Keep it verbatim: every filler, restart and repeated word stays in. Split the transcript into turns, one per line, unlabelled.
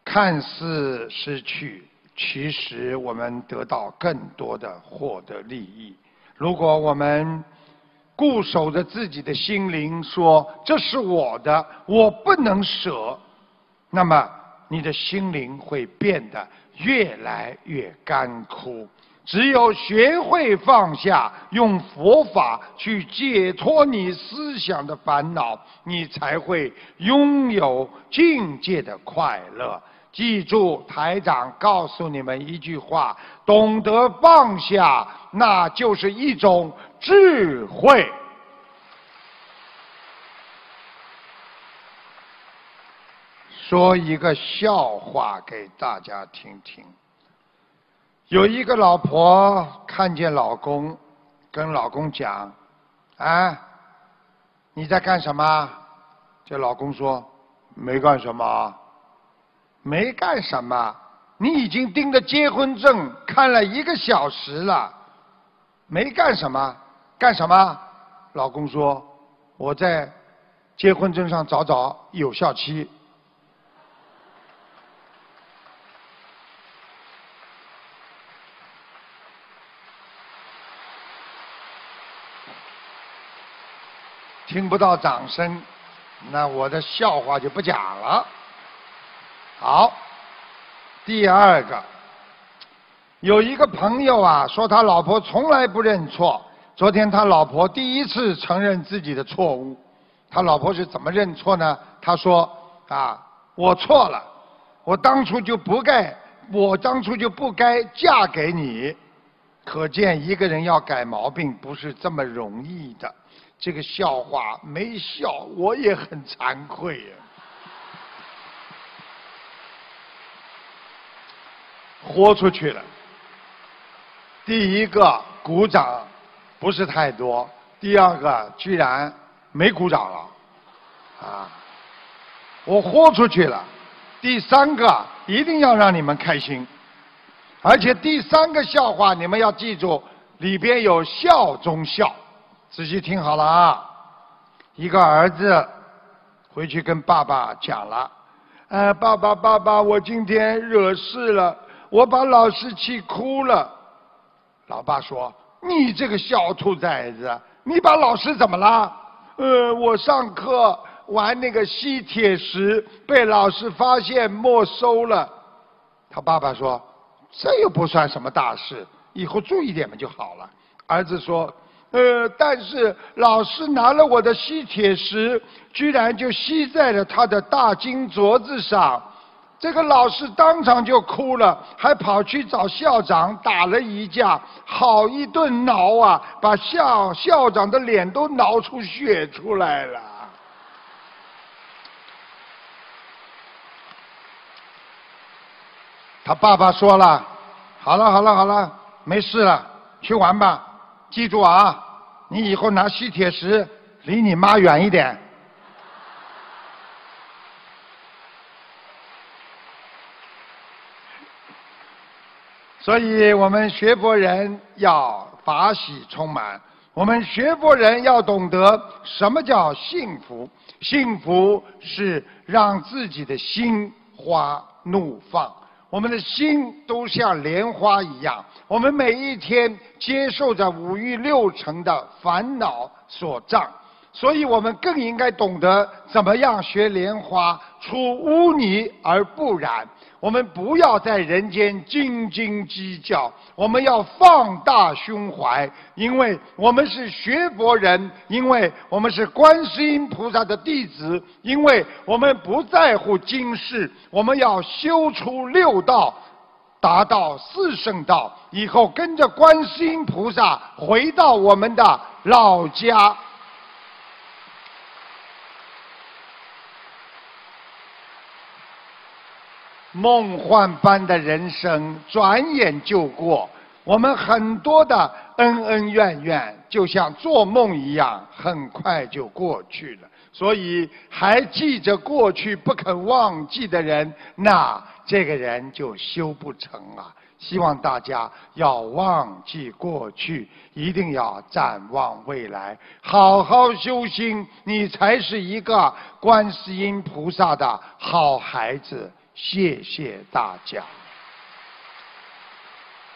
看似失去，其实我们得到更多的获得利益。如果我们固守着自己的心灵，说这是我的，我不能舍，那么你的心灵会变得越来越干枯。只有学会放下，用佛法去解脱你思想的烦恼，你才会拥有境界的快乐。记住，台长告诉你们一句话：懂得放下，那就是一种智慧。说一个笑话给大家听听。有一个老婆看见老公，跟老公讲：“啊，你在干什么？”这老公说：“没干什么。”没干什么？你已经盯着结婚证看了一个小时了。没干什么？干什么？老公说：“我在结婚证上找找有效期。”听不到掌声，那我的笑话就不讲了。好，第二个，有一个朋友啊，说他老婆从来不认错。昨天他老婆第一次承认自己的错误。他老婆是怎么认错呢？他说：“啊，我错了，我当初就不该，我当初就不该嫁给你。”可见一个人要改毛病不是这么容易的。这个笑话没笑，我也很惭愧呀。豁出去了。第一个鼓掌不是太多，第二个居然没鼓掌了，啊！我豁出去了。第三个一定要让你们开心，而且第三个笑话你们要记住，里边有笑中笑。仔细听好了啊！一个儿子回去跟爸爸讲了：“呃，爸爸，爸爸，我今天惹事了，我把老师气哭了。”老爸说：“你这个小兔崽子，你把老师怎么了？”“呃，我上课玩那个吸铁石，被老师发现没收了。”他爸爸说：“这又不算什么大事，以后注意点嘛就好了。”儿子说：“呃，但是老师拿了我的吸铁石，居然就吸在了他的大金镯子上。这个老师当场就哭了，还跑去找校长打了一架，好一顿挠啊，把校校长的脸都挠出血出来了。”他爸爸说了：“好了好了好了，没事了，去玩吧。记住啊，你以后拿吸铁石离你妈远一点。”所以我们学佛人要法喜充满，我们学佛人要懂得什么叫幸福。幸福是让自己的心花怒放。我们的心都像莲花一样，我们每一天接受着五欲六尘的烦恼所障，所以我们更应该懂得怎么样学莲花，出污泥而不染。我们不要在人间斤斤计较，我们要放大胸怀，因为我们是学佛人，因为我们是观世音菩萨的弟子，因为我们不在乎今世，我们要修出六道，达到四圣道，以后跟着观世音菩萨回到我们的老家。梦幻般的人生转眼就过，我们很多的恩恩怨怨就像做梦一样，很快就过去了。所以还记着过去不肯忘记的人，那这个人就修不成啊。希望大家要忘记过去，一定要展望未来，好好修心，你才是一个观世音菩萨的好孩子。 谢谢大家。